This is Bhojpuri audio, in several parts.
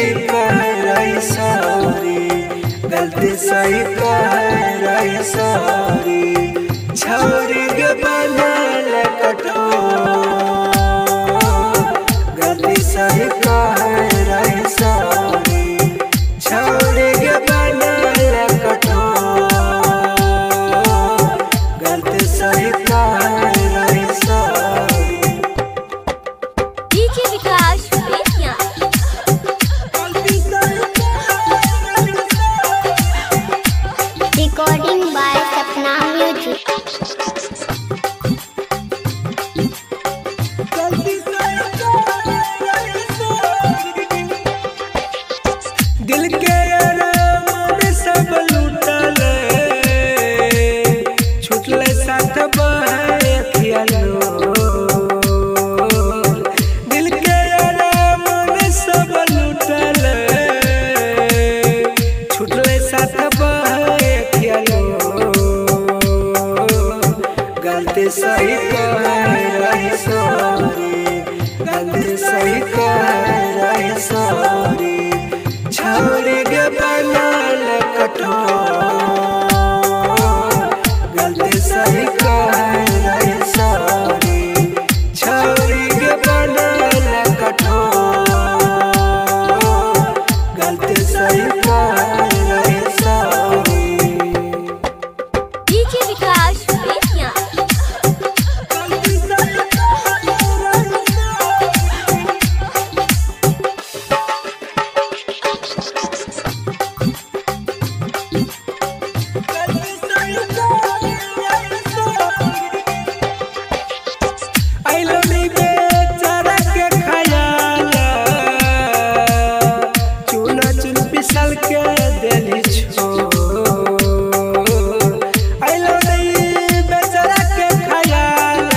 कह रही सॉरी, गलती सही कह रही सॉरी, छोरी के बनल कठोर, गलती सही कह रही सॉरी, छोरी के बनल कठोर, गलती सही कह रही sorry. DJ Vikas Bettiah. Recording by Sapna Music. दिल के आराम सब लूटल, छूटल साथ बहे अखियालो, दिल के आराम सब लूटल, छूटल साथ बहे अखियालो, गलती सही कह रही सॉरी, गलती सही कह रही सॉरी, छोरी के बनल कठोर, गलती सही कह रही सॉरी, छोरी के बनल कठोर, गलती सही कह रही सॉरी। डीजे विकास बेतिया। आइलोनी बेचारा के खयाल, चूना चुन पिसल के देली छोड़, आइलोनी बेचारा के खयाल,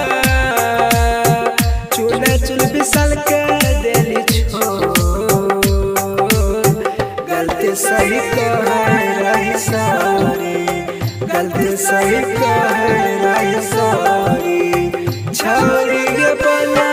चूना चुन पिसल के देली छोड़, गलती सही कह रही सॉरी, गलती सही कह रही सॉरी, छोरी के बना